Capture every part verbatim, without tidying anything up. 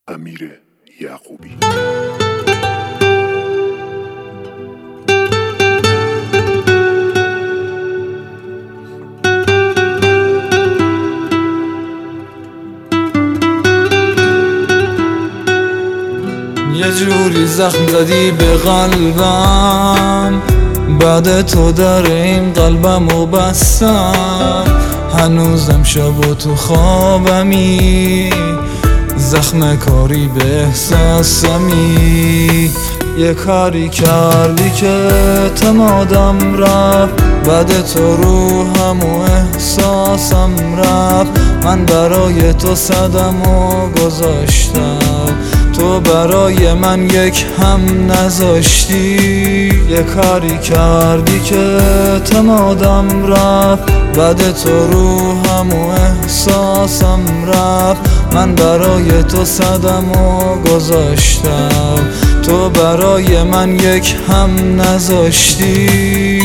امیر یعقوبی. یه جوری زخم زدی به قلبم، بعد تو در این قلبمو بستم. هنوزم شب و تو خوابمی، زخم کاری به احساسمی. یه کاری کردی که اعتمادم رفت، بعد تو روحم و احساسم رفت. من برای تو صدمو گذاشتم، تو برای من یک هم نذاشتی. یه کاری کردی که اعتمادم رفت، بعد تو روحم و احساسم رفت. من برای تو صدمو گذاشتم، تو برای من یک هم نذاشتی.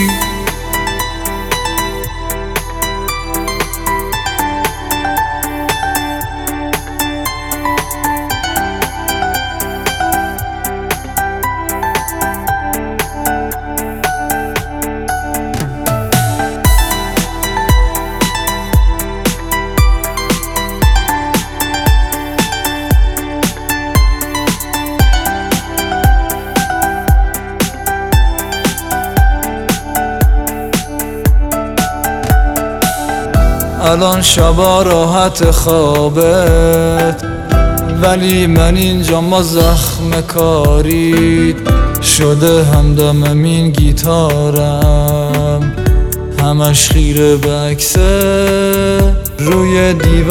الان شبا راحت خوابت، ولی من اینجا ما زخم کاری شده. همدم این گیتارم همش خیره به عکس روی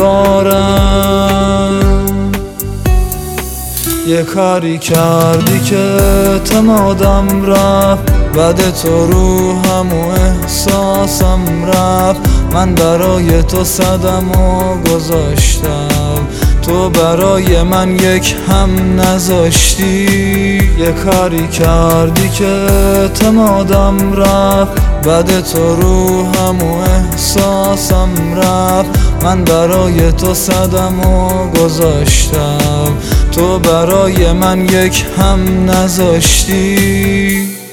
دیوارم. یه کاری کردی که اعتمادم رفت، بعد تو روحم و احساسم رفت. من برای تو صدمو گذاشتم، تو برای من یک هم نذاشتی. یه کاری کردی که اعتمادم رفت، بعد تو روحم و احساسم رفت. من برای تو صدمو گذاشتم، تو برای من یک هم نذاشتی.